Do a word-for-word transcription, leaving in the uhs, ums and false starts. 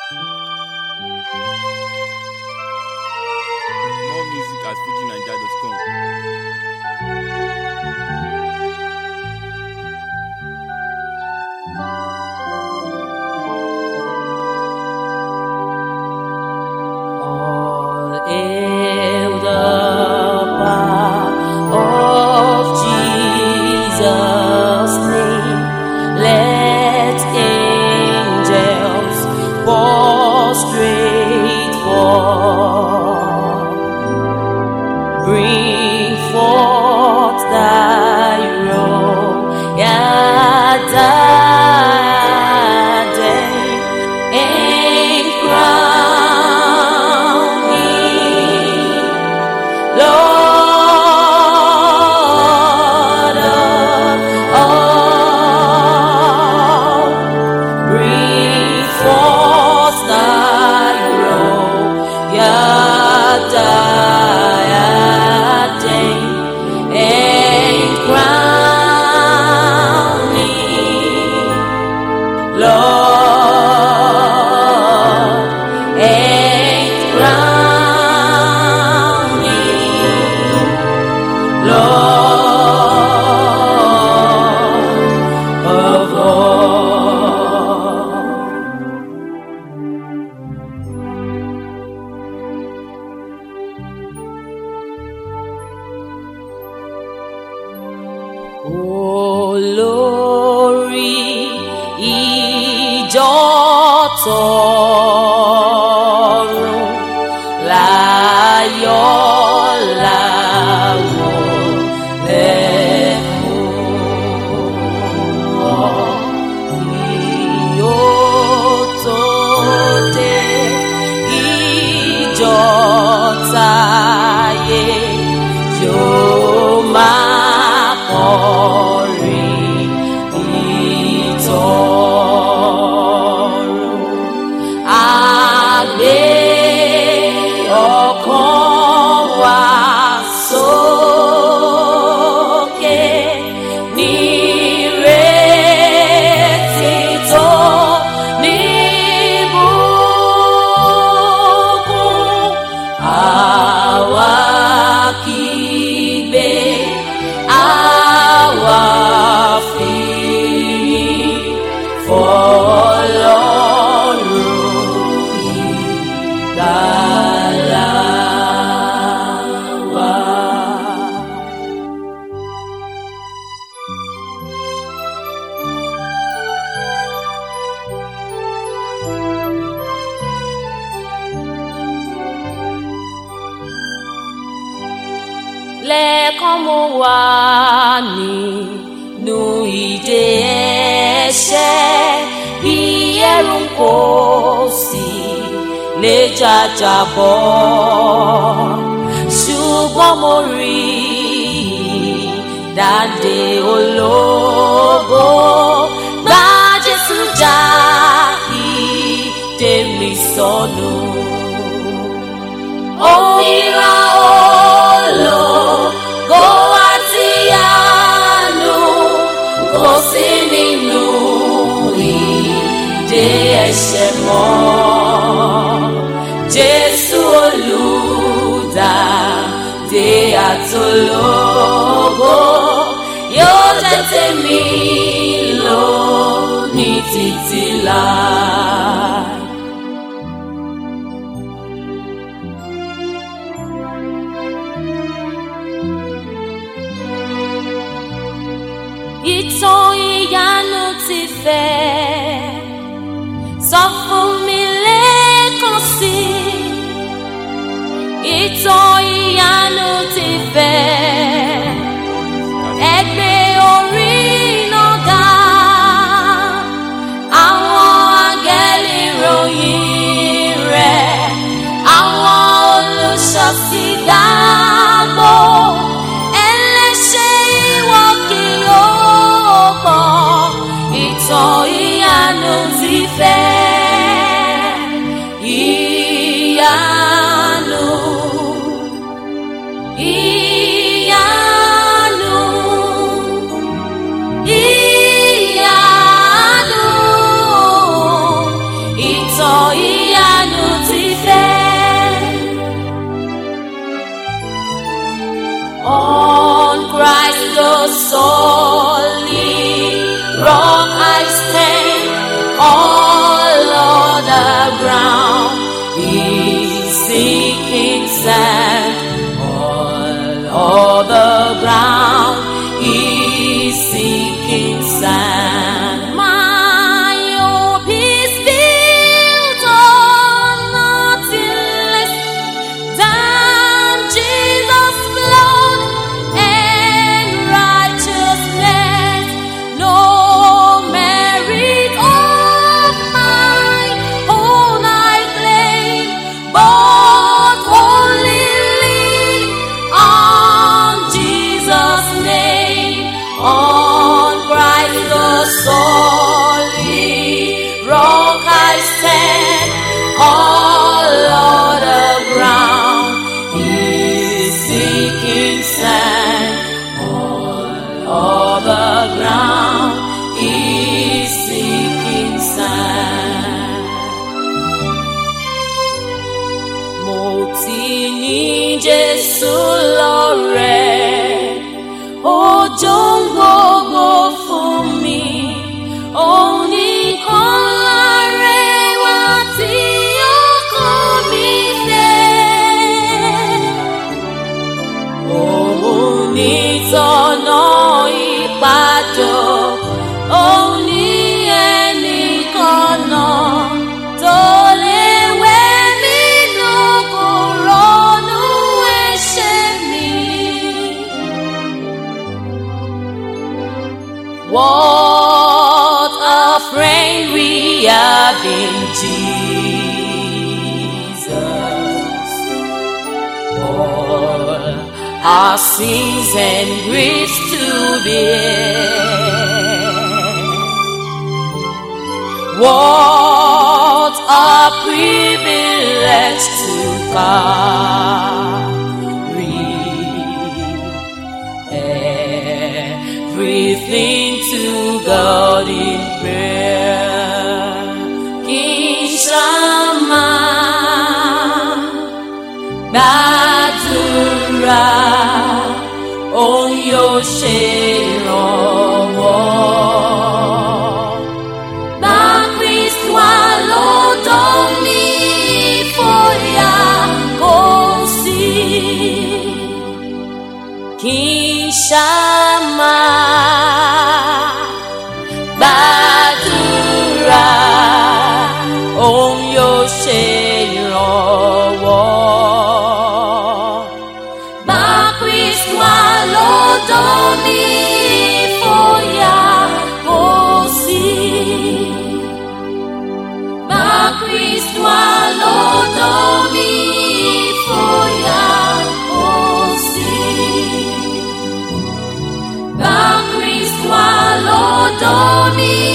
More music at fuji naija dot com. All hail the power of Jesus' name. Let angels prostrate fall. Bring forth thy royal diadem and crown me, Lord of all. Bring forth thy royal diadem and crown me, Lord, and crown me, Lord of all. Olórí ìjọ tọ̀run láyọ̀ láwọ̀ lẹ́fún ọ yóò tó dé ìjọ táyé yóò máa kọrin ìtọ́run. Àgbé ọkàn wa sókè nírètí tó níbùkún. Àwa kígbe, àwa fìyìn f'Ọlọ́run ìgbàlà wa. Lẹ́ẹ̀kan mo wà nínú ìdè ẹ̀ṣẹ̀, bí ẹ̀rù kò sí lè jàjàbọ́, ṣùgbọ́n mo rí ìdáǹdè ológo. Gbà Jésù já ìdè mi sọnù. Òmìnira ológo àti àánú kò sí nínú ìdè ẹ̀ṣẹ̀ mọ́. Jésù olùdáǹdè àtológo yóò jẹ́ tèmi lónìí títí láé. Ìtàn ìyanu ti fẹ́ sọ fún mi lẹ́ẹ̀kan sí. Ìtàn ìyanu ti fẹ́ ẹgbẹ́ orí náà ga. Àwọn I stand all on the ground. He's seeking sand all over ground. He's seeking sand. Mo ti ní Jésù lọ́rẹ̀ẹ́, òjò ń gbogbo fún mi. Òun nìkan lárẹwà tí ọkàn mi fẹ́. Òun nìtọ́nà ìpàjọ, òun ní ẹnìkan náà tó lè wẹ̀ mí nù kúrò nínú ẹ̀ṣẹ̀ mi. What a friend we have in Jesus. All our sins and griefs to bear. What a privilege to carry everything to God in prayer. Kishama gbàdúrà, òun yóò ṣe ìrànwọ́. Gba Kristi wá lọ́dọ̀ mi, ìfòyà kò sí. Kishama gbàdúrà, òun yóò ṣe ìrànwọ́. Gba Kristi wá lọ́dọ̀ mi, ìfòyà kò sí. Gba Kristi wá lọ́dọ̀ mi, ìfòyà kò sí. Gba Kristi wá lọ́dọ̀ mi.